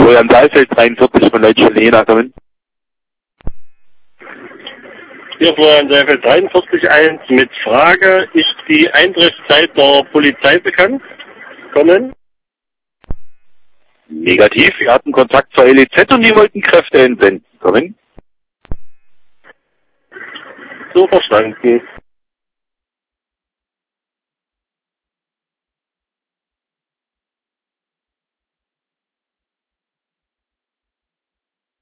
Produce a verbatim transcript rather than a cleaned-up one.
Florian Saalfeld, dreiundvierzig von Leutsch-Helena, kommen. Hier Florian Saalfeld, dreiundvierzig eins mit Frage, ist die Eintreffzeit der Polizei bekannt? Kommen. Negativ, wir hatten Kontakt zur L E Z und die wollten Kräfte entsenden. Kommen. So verstanden.